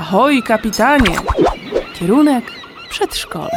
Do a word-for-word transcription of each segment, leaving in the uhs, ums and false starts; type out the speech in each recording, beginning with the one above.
Ahoj, kapitanie! Kierunek przedszkole.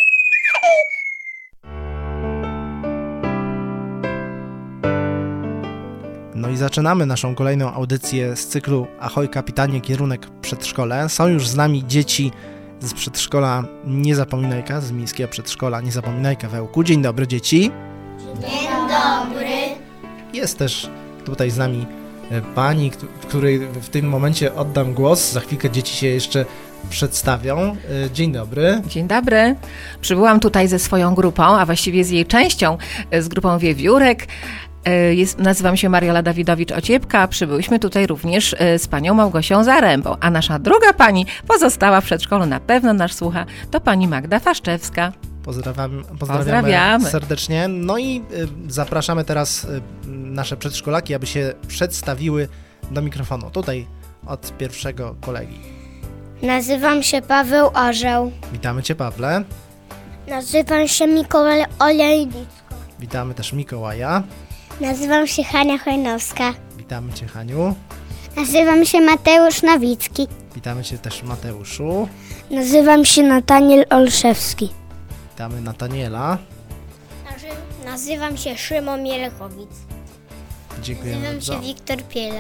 No i zaczynamy naszą kolejną audycję z cyklu Ahoj, kapitanie, kierunek przedszkole. Są już z nami dzieci z przedszkola Niezapominajka, z miejskiego przedszkola Niezapominajka w Ełku. Dzień dobry, dzieci. Dzień dobry. Jest też tutaj z nami pani, której w tym momencie oddam głos. Za chwilkę dzieci się jeszcze przedstawią. Dzień dobry. Dzień dobry. Przybyłam tutaj ze swoją grupą, a właściwie z jej częścią, z grupą Wiewiórek. Jest, nazywam się Mariola Dawidowicz-Ociepka. Przybyłyśmy tutaj również z panią Małgosią Zarębą, a nasza druga pani pozostała w przedszkolu, na pewno nas słucha, to pani Magda Faszczewska. Pozdrawiam, pozdrawiamy, pozdrawiamy serdecznie. No i y, zapraszamy teraz y, nasze przedszkolaki, aby się przedstawiły do mikrofonu. Tutaj od pierwszego kolegi. Nazywam się Paweł Orzeł. Witamy Cię, Pawle. Nazywam się Mikołaj Olejnicko. Witamy też Mikołaja. Nazywam się Hania Chojnowska. Witamy Cię, Haniu. Nazywam się Mateusz Nowicki. Witamy Cię też, Mateuszu. Nazywam się Nataniel Olszewski. Witamy Nataniela. Nazywam się Szymon Mielechowic. Dziękujemy Nazywam bardzo. się Wiktor Piela.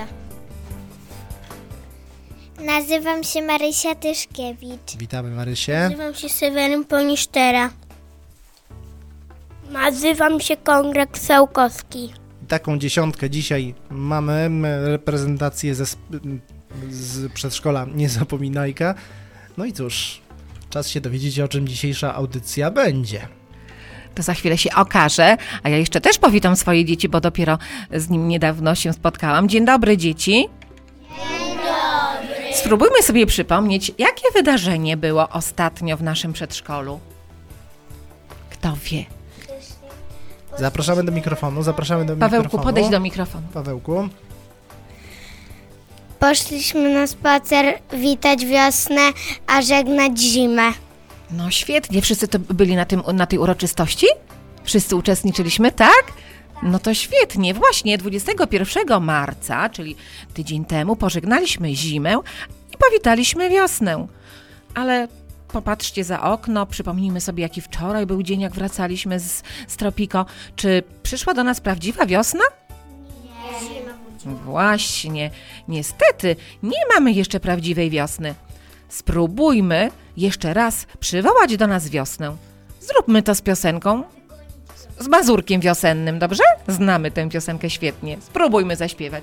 Nazywam się Marysia Tyszkiewicz. Witamy Marysię. Nazywam się Seweryn Ponisztera. Nazywam się Kongreg Sołkowski. Taką dziesiątkę dzisiaj mamy, reprezentację ze, z przedszkola Niezapominajka. No i cóż, czas się dowiedzieć, o czym dzisiejsza audycja będzie. To za chwilę się okaże, a ja jeszcze też powitam swoje dzieci, bo dopiero z nim niedawno się spotkałam. Dzień dobry, dzieci. Dzień dobry. Spróbujmy sobie przypomnieć, jakie wydarzenie było ostatnio w naszym przedszkolu. Kto wie? Zapraszamy do mikrofonu, zapraszamy do Pawełku, mikrofonu. podejdź do mikrofonu. Pawełku. Poszliśmy na spacer witać wiosnę, a żegnać zimę. No świetnie, wszyscy to byli na, tym, na tej uroczystości? Wszyscy uczestniczyliśmy, tak? No to świetnie, właśnie dwudziestego pierwszego marca, czyli tydzień temu, pożegnaliśmy zimę i powitaliśmy wiosnę. Ale popatrzcie za okno, przypomnijmy sobie, jaki wczoraj był dzień, jak wracaliśmy z, z Tropiko. Czy przyszła do nas prawdziwa wiosna? Nie. Właśnie, niestety nie mamy jeszcze prawdziwej wiosny. Spróbujmy jeszcze raz przywołać do nas wiosnę. Zróbmy to z piosenką, z mazurkiem wiosennym, dobrze? Znamy tę piosenkę świetnie. Spróbujmy zaśpiewać.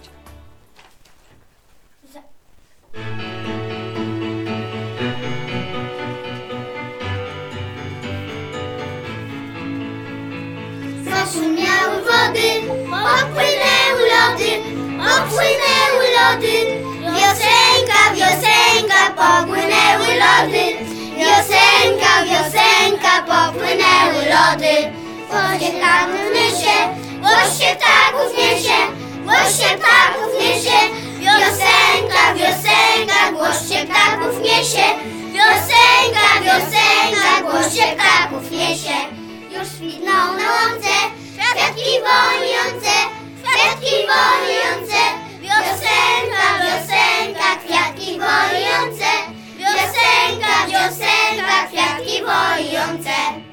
Zaszumiały wody, popłynęły lody, popłynęły lody. Wiosenka, wiosenka, popłynęły lody. Wiosenka, wiosenka, popłynęły lody. Wodzie ptaków niesie, głoście ptaków niesie, głoście ptaków niesie. Wiosenka, wiosenka, głoście ptaków niesie. Wiosenka, wiosenka, głoście ptaków niesie. Już kwitną na łące, kwiatki wołujące, kwiatki wołujące. Wiosenka, wiosenka, kwiatki wołujące. Wiosenka, wiosenka, kwiatki wołujące.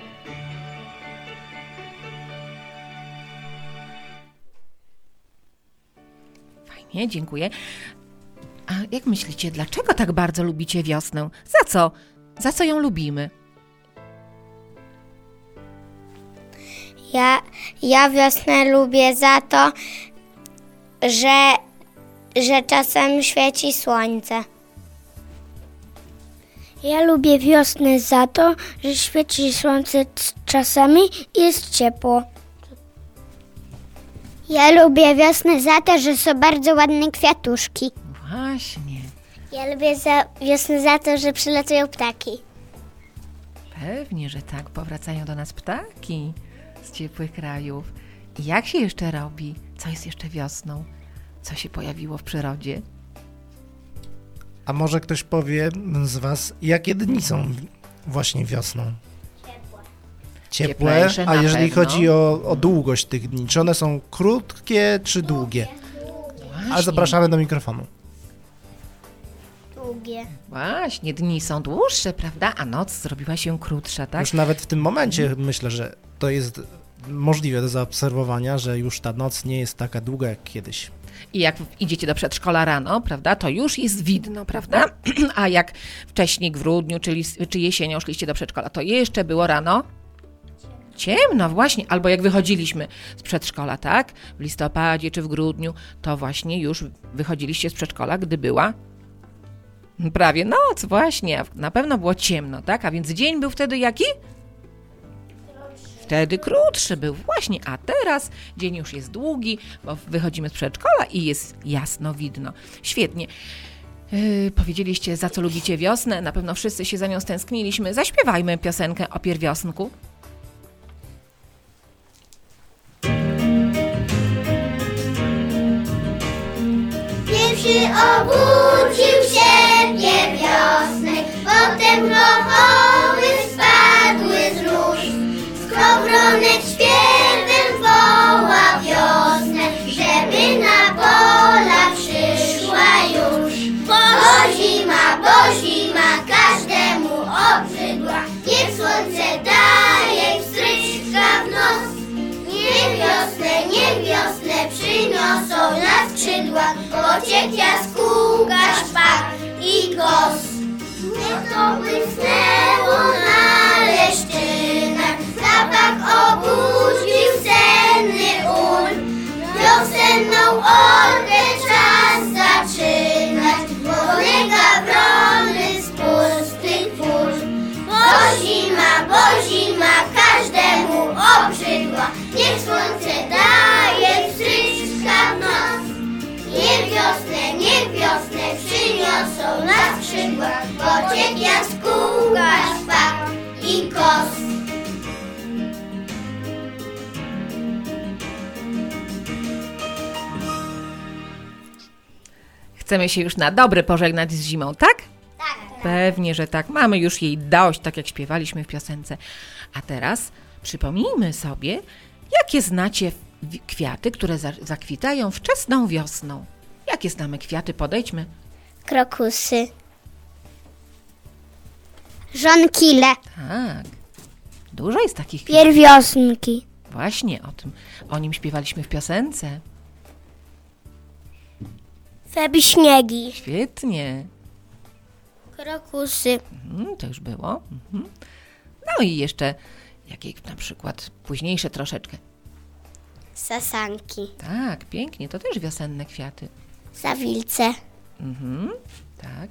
Fajnie, dziękuję. A jak myślicie, dlaczego tak bardzo lubicie wiosnę? Za co? Za co ją lubimy? Ja, ja wiosnę lubię za to, że, że czasem świeci słońce. Ja lubię wiosnę za to, że świeci słońce czasami i jest ciepło. Ja lubię wiosnę za to, że są bardzo ładne kwiatuszki. Właśnie. Ja lubię za, wiosnę za to, że przylatują ptaki. Pewnie, że tak. Powracają do nas ptaki z ciepłych krajów. I jak się jeszcze robi? Co jest jeszcze wiosną? Co się pojawiło w przyrodzie? A może ktoś powie z was, jakie dni są właśnie wiosną? Ciepłe. Ciepłe, Cieplejsze a na jeżeli pewno. chodzi o, o długość tych dni, czy one są krótkie, czy długie? A Właśnie. zapraszamy do mikrofonu. długie. Właśnie, dni są dłuższe, prawda? A noc zrobiła się krótsza, tak? Już nawet w tym momencie myślę, że to jest możliwe do zaobserwowania, że już ta noc nie jest taka długa jak kiedyś. I jak idziecie do przedszkola rano, prawda, to już jest widno, prawda? A jak wcześniej w grudniu, czyli, czy jesienią szliście do przedszkola, to jeszcze było rano ciemno, właśnie. Albo jak wychodziliśmy z przedszkola, tak? W listopadzie czy w grudniu, to właśnie już wychodziliście z przedszkola, gdy była prawie noc, właśnie. Na pewno było ciemno, tak? A więc dzień był wtedy jaki? Wtedy krótszy był, właśnie, a teraz dzień już jest długi, bo wychodzimy z przedszkola i jest jasno widno. Świetnie. Yy, powiedzieliście, za co lubicie wiosnę, na pewno wszyscy się za nią stęskniliśmy. Zaśpiewajmy piosenkę o pierwiosnku. Pierwszy obudził się pierwiosnek, potem grochowy spadły z róż. Skowronek śpiewem woła wiosnę, żeby na pola przyszła już. Bo zima, bo zima każdemu obrzydła, niech słońce daje wstryczka w nos. Niech wiosnę, niech wiosnę przyniosą na skrzydłach pociek, jaskółka, szpak i kos. Niech to błysnęło na leszczynach, zapach obudził senny ul. Wiosenną orkę czas zaczynać, wolne gawrony z pustych pól. Bo zima, bo zima każdemu obrzydła, niech słońce daje wstryczka w nos. Niech wiosnę, niech wiosnę przyniosą na skrzydłach pociek, jaskółka, szpak i kos. Chcemy się już na dobre pożegnać z zimą, tak? Tak. Pewnie, że tak. Mamy już jej dość, tak jak śpiewaliśmy w piosence. A teraz przypomnijmy sobie, jakie znacie wi- kwiaty, które za- zakwitają wczesną wiosną. Jakie znamy kwiaty? Podejdźmy. Krokusy. Żonkile. Tak. Dużo jest takich kwiatów. Pierwiosnki. Właśnie o tym, o nim śpiewaliśmy w piosence. Febiśniegi. Świetnie. Krokusy. Mhm, to już było. Mhm. No i jeszcze jakie na przykład późniejsze troszeczkę. Sasanki. Tak, pięknie. To też wiosenne kwiaty. Zawilce. Mhm, tak.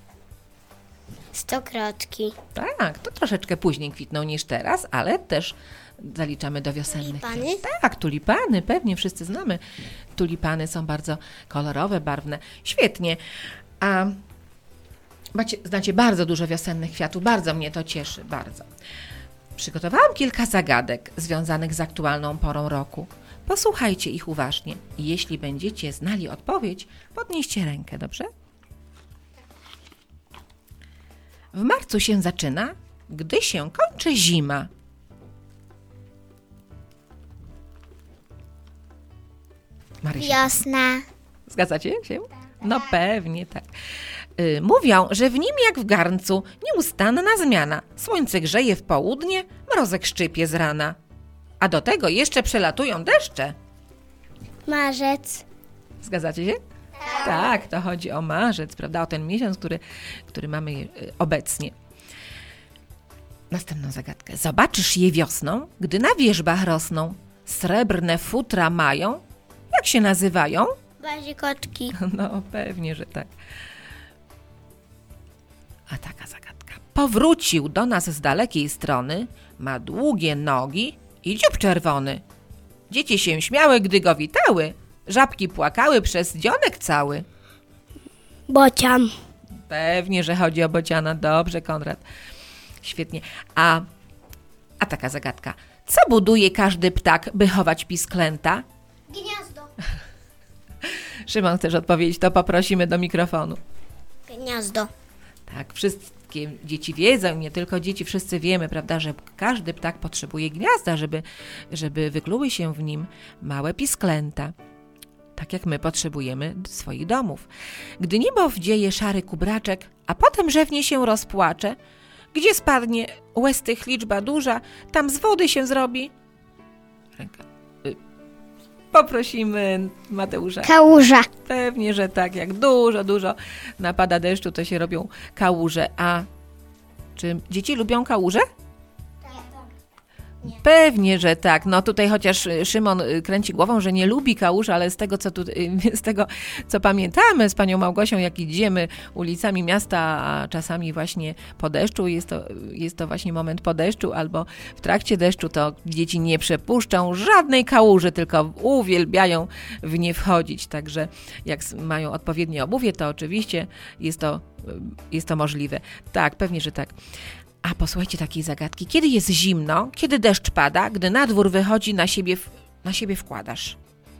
Stokrotki. Tak, to troszeczkę później kwitną niż teraz, ale też zaliczamy do wiosennych. Tulipany? kwiatów. Tak, tulipany, pewnie wszyscy znamy. Tulipany są bardzo kolorowe, barwne. Świetnie. A macie, znacie bardzo dużo wiosennych kwiatów, bardzo mnie to cieszy, bardzo. Przygotowałam kilka zagadek związanych z aktualną porą roku. Posłuchajcie ich uważnie i jeśli będziecie znali odpowiedź, podnieście rękę, dobrze? W marcu się zaczyna, gdy się kończy zima. Marysia, Wiosna. zgadzacie się? No pewnie tak. Y, mówią, że w nim jak w garncu nieustanna zmiana. Słońce grzeje w południe, mrozek szczypie z rana. A do tego jeszcze przelatują deszcze. Marzec. Zgadzacie się? Tak. Tak, to chodzi o marzec, prawda? O ten miesiąc, który, który mamy y, obecnie. Następną zagadkę. Zobaczysz je wiosną, gdy na wierzbach rosną. Srebrne futra mają. Jak się nazywają? Bazikotki. No pewnie, że tak. A taka zagadka. Powrócił do nas z dalekiej strony, ma długie nogi i dziób czerwony. Dzieci się śmiały, gdy go witały. Żabki płakały przez dzionek cały. Bocian. Pewnie, że chodzi o bociana. Dobrze, Konrad. Świetnie. A, a taka zagadka. Co buduje każdy ptak, by chować pisklęta? Gniazdo. Szymon, chcesz odpowiedzieć? To poprosimy do mikrofonu. Gniazdo. Tak, wszystkie dzieci wiedzą, nie tylko dzieci, wszyscy wiemy, prawda, że każdy ptak potrzebuje gniazda, żeby, żeby wykluły się w nim małe pisklęta. tak jak my potrzebujemy swoich domów. Gdy niebo wdzieje szary kubraczek, a potem rzewnie się rozpłacze, gdzie spadnie łez tych liczba duża, tam z wody się zrobi. Ręka. Y, Poprosimy Mateusza. Kałuża. Pewnie, że tak. Jak dużo, dużo napada deszczu, to się robią kałuże. A czy dzieci lubią kałuże? Pewnie, że tak. No tutaj chociaż Szymon kręci głową, że nie lubi kałuż, ale z tego, co tu, z tego, co pamiętamy z panią Małgosią, jak idziemy ulicami miasta, a czasami właśnie po deszczu, jest to, jest to właśnie moment po deszczu albo w trakcie deszczu, to dzieci nie przepuszczą żadnej kałuży, tylko uwielbiają w nie wchodzić. Także jak mają odpowiednie obuwie, to oczywiście jest to, jest to możliwe. Tak, pewnie, że tak. A posłuchajcie takiej zagadki. Kiedy jest zimno, kiedy deszcz pada, gdy na dwór wychodzi, na siebie, na siebie wkładasz?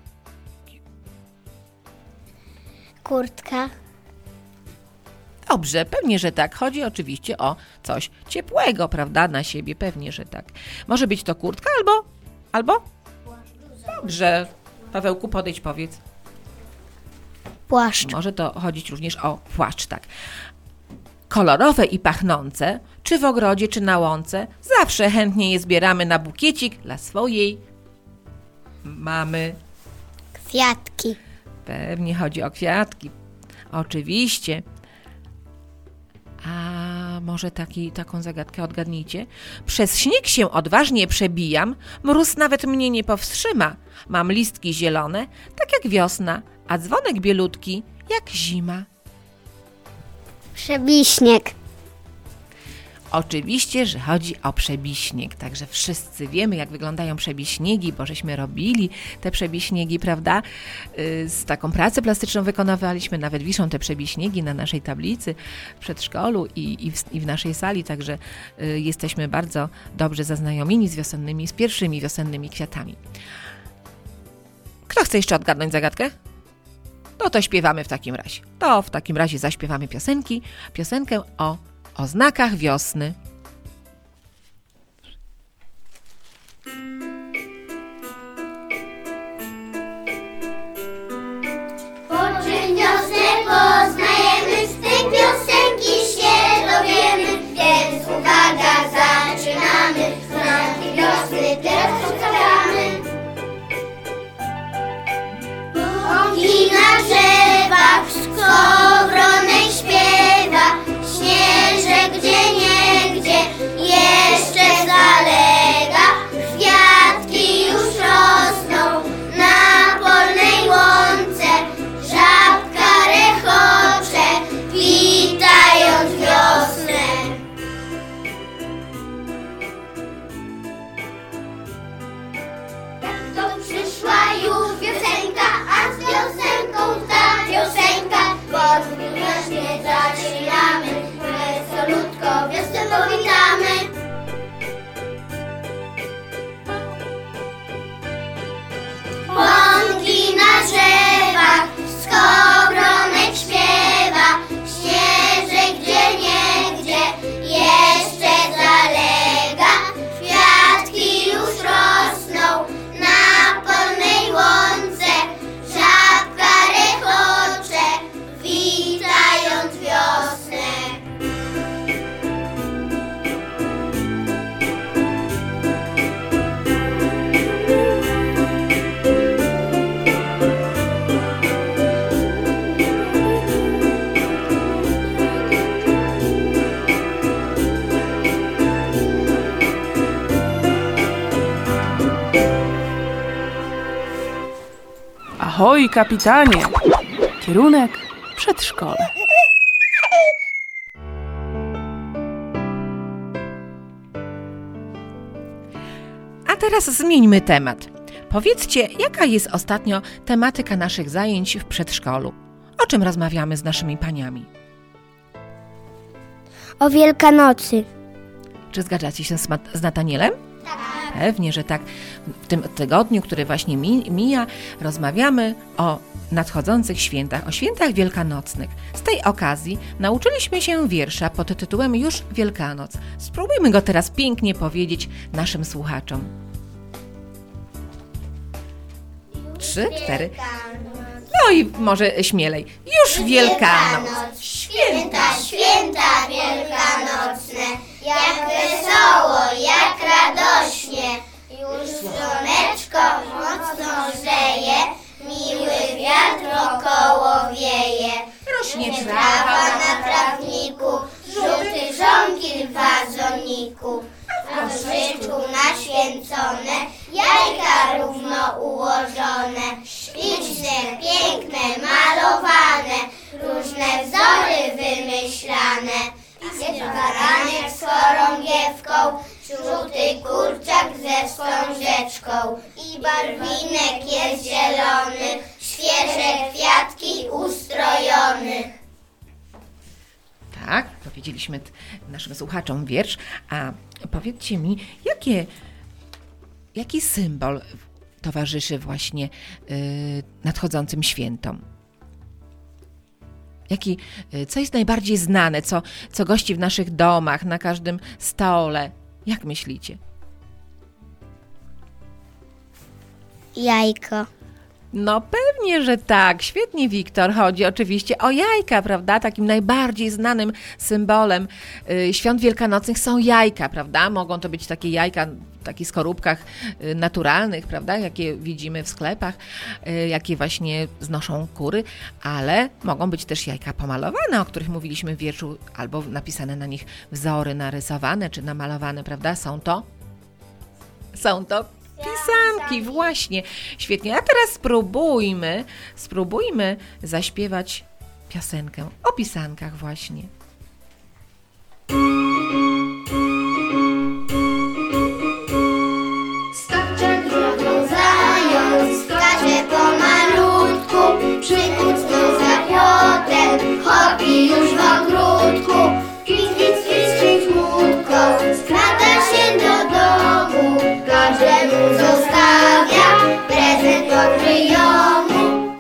Kurtka. Dobrze, pewnie, że tak. Chodzi oczywiście o coś ciepłego, prawda? Na siebie, pewnie, że tak. Może być to kurtka albo... albo? Dobrze. Pawełku, podejdź, powiedz. Płaszcz. Może to chodzić również o płaszcz, tak. Kolorowe i pachnące, czy w ogrodzie, czy na łące, zawsze chętnie je zbieramy na bukiecik dla swojej mamy. Kwiatki. Pewnie chodzi o kwiatki. Oczywiście. A może taki, taką zagadkę odgadnijcie? Przez śnieg się odważnie przebijam, mróz nawet mnie nie powstrzyma. Mam listki zielone, tak jak wiosna, a dzwonek bielutki, jak zima. Przebiśnieg. Oczywiście, że chodzi o przebiśnieg, także wszyscy wiemy, jak wyglądają przebiśniegi, bo żeśmy robili te przebiśniegi, prawda? Z taką pracę plastyczną wykonywaliśmy, nawet wiszą te przebiśniegi na naszej tablicy w przedszkolu i, i, w, i w naszej sali, także y, jesteśmy bardzo dobrze zaznajomieni z wiosennymi, z pierwszymi wiosennymi kwiatami. Kto chce jeszcze odgadnąć zagadkę? No to śpiewamy w takim razie. To w takim razie zaśpiewamy piosenki, piosenkę o oznakach wiosny. Po czym wiosnę poznajemy, z tej piosenki się dowiemy, więc uwaga, zaczynamy, znaki wiosny teraz postaramy. Bąki na drzewach, skowronek śpiewa, śnieżek gdzie niegdzie jeszcze zalega, kwiatki już rosną na polnej łące, żabka rechocze, witając wiosnę. To przyszła już wiosenka, a z wiosenką ta piosenka, bo właśnie zaczynamy, wesolutko wiosnę powitamy. Bąki na drzewach, skowronek śpiewa, śnieżek gdzie niegdzie jeszcze zalega, kwiatki już rosną na polnej łące, żabka rechocze, witając wiosnę. Ahoj, kapitanie! Kierunek przedszkole. A teraz zmieńmy temat. Powiedzcie, jaka jest ostatnio tematyka naszych zajęć w przedszkolu? O czym rozmawiamy z naszymi paniami? O Wielkanocy. Czy zgadzacie się z, Mat- z Natanielem? Tak. Pewnie, że tak. W tym tygodniu, który właśnie mi- mija, rozmawiamy o nadchodzących świętach, o świętach wielkanocnych. Z tej okazji nauczyliśmy się wiersza pod tytułem Już Wielkanoc. Spróbujmy go teraz pięknie powiedzieć naszym słuchaczom. Trzy, cztery. No i może śmielej. Już Wielkanoc. Święta, święta wielkanocne, jak wesoło, jak radośnie. Już słoneczko mocno grzeje, miły wiatr wokoło wieje. Rośnie Trawa na trawniku, żółty żonkil w wazoniku. A w koszyczku naświęcone, jajka równo ułożone. Liczne, piękne, malowane, różne wzory wymyślane. Jest baranek z chorągiewką, żółty kurczak ze wstążeczką. I barwinek jest zielony, świeże kwiatki ustrojony. Tak, powiedzieliśmy t- naszym słuchaczom wiersz, a powiedzcie mi, jakie, jaki symbol towarzyszy właśnie yy, nadchodzącym świętom? Jaki, yy, co jest najbardziej znane, co, co gości w naszych domach, na każdym stole? Jak myślicie? Jajko. No pewnie, że tak. Świetnie, Wiktor. Chodzi oczywiście o jajka, prawda? Takim najbardziej znanym symbolem y, świąt wielkanocnych są jajka, prawda? Mogą to być takie jajka w takich skorupkach y, naturalnych, prawda? Jakie widzimy w sklepach, y, jakie właśnie znoszą kury, ale mogą być też jajka pomalowane, o których mówiliśmy w wierszu, albo napisane na nich wzory narysowane czy namalowane, prawda? Są to? Są to pisanki, właśnie. Świetnie. A teraz spróbujmy, spróbujmy zaśpiewać piosenkę o pisankach właśnie. Skacze drogą zając, skacze pomalutku, przykucnął za płotem, chopi już w ogródku. Kwit, kwit, kwit, kwit, łódko, skrada się do domu, każdemu zostawia prezent od ryjomu.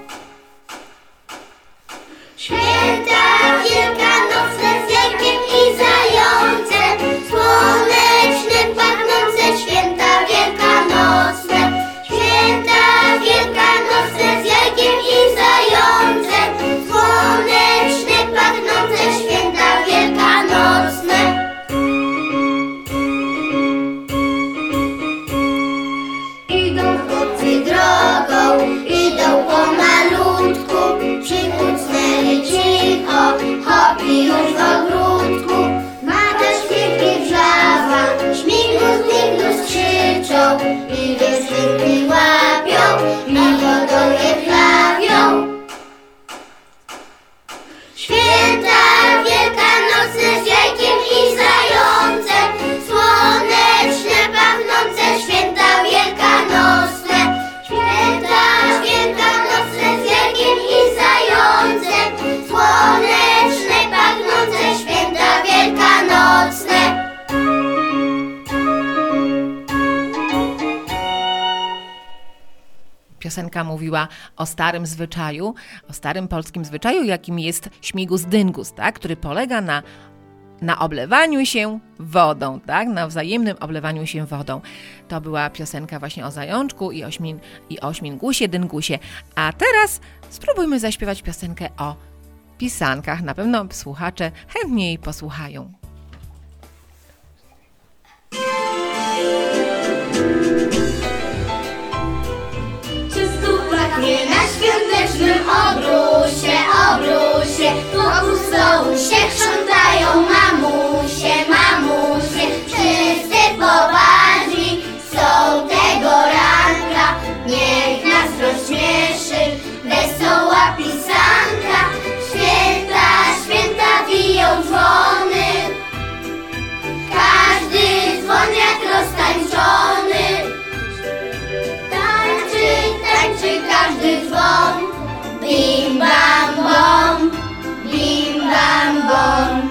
Święta wielkanocne z jajkiem i zającem, słoneczne, pachnące święta wielkanocne. Święta wielkanocne z jajkiem i zającem, słoneczne, pachnące święta wielkanocne. Idą chłopcy drogą, idą pomalutku, przykucnęli cicho, chopi już w ogródku. Mata śpiewnie wrzawa, śmigus, migus krzyczą, i wiosenki łapią, miło do je trafią. Święta wielkanocne z jajkiem i zającem, słoneczne, pachnące święta wielkanocne. Święta wielkanocne z jajkiem i zającem, słoneczne, pachnące święta wielkanocne. Piosenka mówiła o starym zwyczaju, o starym polskim zwyczaju, jakim jest śmigus dyngus, tak? Który polega na, na oblewaniu się wodą, tak? Na wzajemnym oblewaniu się wodą. To była piosenka właśnie o zajączku i o, śmin, i o śmigusie, dyngusie. A teraz spróbujmy zaśpiewać piosenkę o pisankach. Na pewno słuchacze chętnie jej posłuchają. Pachnie na świątecznym obrusie, obrusie, wokół stołu się krzątają mamusie, mamusie. Wszyscy poważni są tego ranka, niech nas rozśmieszy wesoła pisanka. Święta, święta biją dzwony, każdy dzwon jak roztańczony. Tańczy każdy dzwon, bim bam bom, bim bam bom.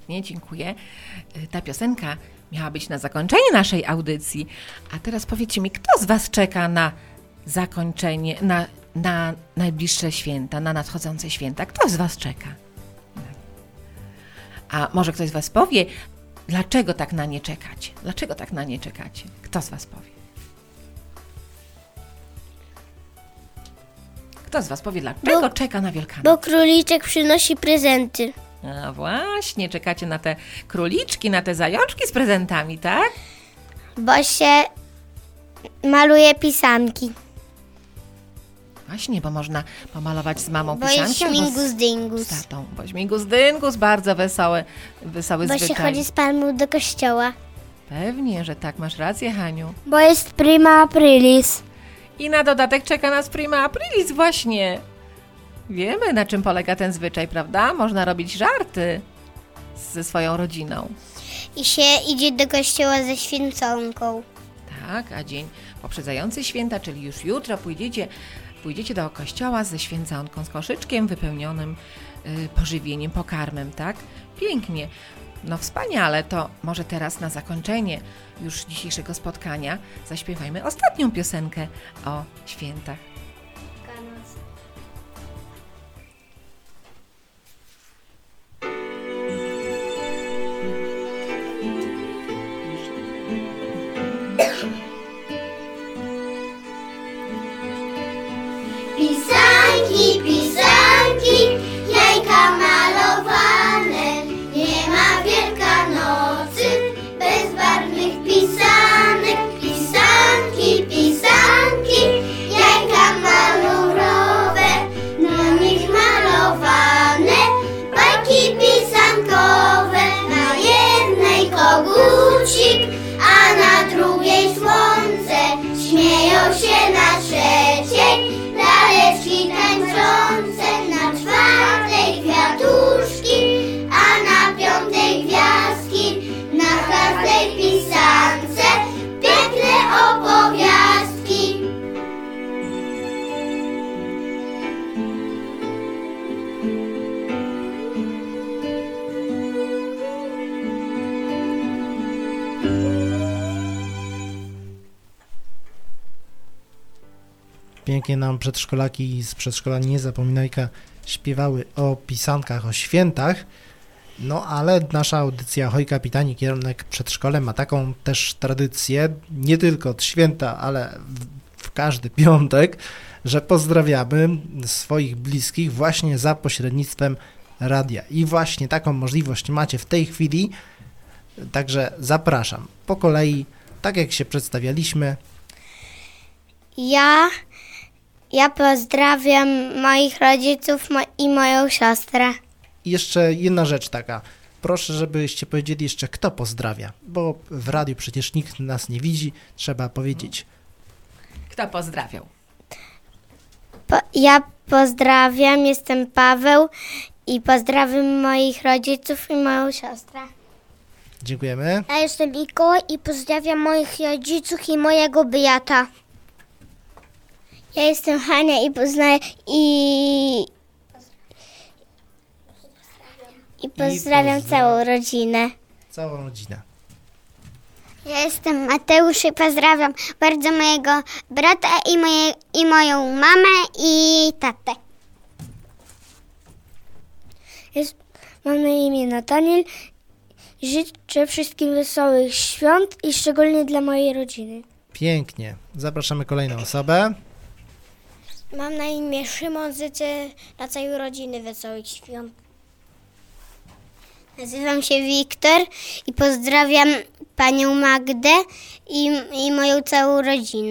Świetnie, dziękuję. Ta piosenka miała być na zakończenie naszej audycji. A teraz powiedzcie mi, kto z was czeka na zakończenie, na, na najbliższe święta, na nadchodzące święta? Kto z was czeka? A może ktoś z was powie, dlaczego tak na nie czekacie? Dlaczego tak na nie czekacie? Kto z was powie? Kto z was powie, dlaczego Bo- czeka na Wielkanoc? Bo króliczek przynosi prezenty. A właśnie, czekacie na te króliczki, na te zajączki z prezentami, tak? Bo się maluje pisanki. Właśnie, bo można pomalować z mamą Bo jest pisanki albo śmigus z, dyngus. z tatą. Bo śmigus dyngus, bardzo wesoły, wesoły Bo się zwyczaj. chodzi z palmą do kościoła. Pewnie, że tak, masz rację, Haniu. Bo jest prima aprilis. I na dodatek czeka nas prima aprilis, właśnie. Wiemy, na czym polega ten zwyczaj, prawda? Można robić żarty ze swoją rodziną. I się idzie do kościoła ze święconką. Tak, a dzień poprzedzający święta, czyli już jutro pójdziecie, pójdziecie do kościoła ze święconką, z koszyczkiem wypełnionym y, pożywieniem, pokarmem, tak? Pięknie. No wspaniale, to może teraz na zakończenie już dzisiejszego spotkania zaśpiewajmy ostatnią piosenkę o świętach. Pisanki, pisanki, jajka malowane. Nie ma Wielkanocy bez barwnych pisanek. Pisanki, pisanki, jajka malurowe, na nich malowane bajki pisankowe. Na jednej kogucik, a na drugiej słońce. Śmieją się na trzeciej laleczki tańczące, na czwartej kwiatuszki, a na piątej gwiazdki, na każdej pisance piękne opowiastki. Pięknie nam przedszkolaki z przedszkola Niezapominajka śpiewały o pisankach, o świętach. No ale nasza audycja Hoj Kapitanie, kierunek przedszkole ma taką też tradycję, nie tylko od święta, ale w, w każdy piątek, że pozdrawiamy swoich bliskich właśnie za pośrednictwem radia. I właśnie taką możliwość macie w tej chwili, także zapraszam. Po kolei, tak jak się przedstawialiśmy. Ja, ja pozdrawiam moich rodziców mo- i moją siostrę. I jeszcze jedna rzecz taka. Proszę, żebyście powiedzieli jeszcze, kto pozdrawia, bo w radiu przecież nikt nas nie widzi, trzeba powiedzieć. Kto pozdrawiał? Po, ja pozdrawiam, jestem Paweł i pozdrawiam moich rodziców i moją siostrę. Dziękujemy. Ja jestem Mikołaj i pozdrawiam moich rodziców i mojego brata. Ja jestem Hania i poznaję i... I pozdrawiam pozdrawiam. całą rodzinę. Całą rodzinę. Ja jestem Mateusz i pozdrawiam bardzo mojego brata i, moje, i moją mamę i tatę. Jest, mam na imię Nataniel. Życzę wszystkim wesołych świąt i szczególnie dla mojej rodziny. Pięknie. Zapraszamy kolejną osobę. Mam na imię Szymon, życzę dla całej rodziny wesołych świąt. Nazywam się Wiktor i pozdrawiam panią Magdę i, i moją całą rodzinę.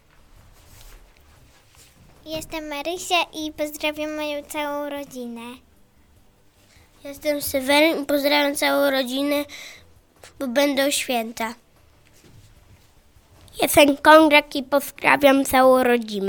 Jestem Marysia i pozdrawiam moją całą rodzinę. Jestem Sylwen i pozdrawiam całą rodzinę, bo będą święta. Jestem Konrad i pozdrawiam całą rodzinę.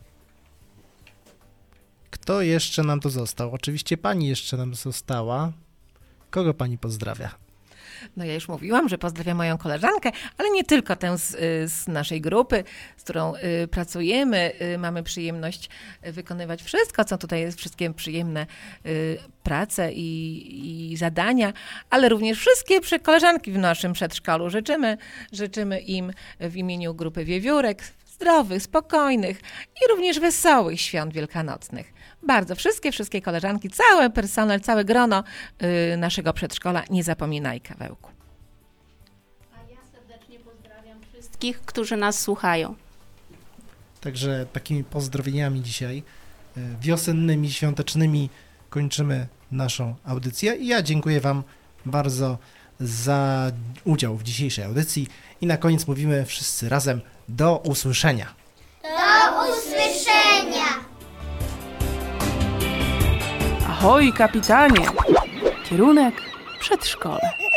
Kto jeszcze nam tu został? Oczywiście pani jeszcze nam została. Kogo pani pozdrawia? No ja już mówiłam, że pozdrawiam moją koleżankę, ale nie tylko tę z, z naszej grupy, z którą y, pracujemy. Y, mamy przyjemność wykonywać wszystko, co tutaj jest, wszystkie przyjemne y, prace i, i zadania, ale również wszystkie przy- koleżanki w naszym przedszkolu. Życzymy, życzymy im w imieniu grupy Wiewiórek zdrowych, spokojnych i również wesołych świąt wielkanocnych. Bardzo wszystkie, wszystkie koleżanki, cały personel, całe grono y, naszego przedszkola Nie zapominaj Kawełku. A ja serdecznie pozdrawiam wszystkich, którzy nas słuchają. Także takimi pozdrowieniami dzisiaj y, wiosennymi, świątecznymi kończymy naszą audycję i ja dziękuję Wam bardzo za udział w dzisiejszej audycji i na koniec mówimy wszyscy razem do usłyszenia. Do usłyszenia! Ahoj, kapitanie! Kierunek przedszkole.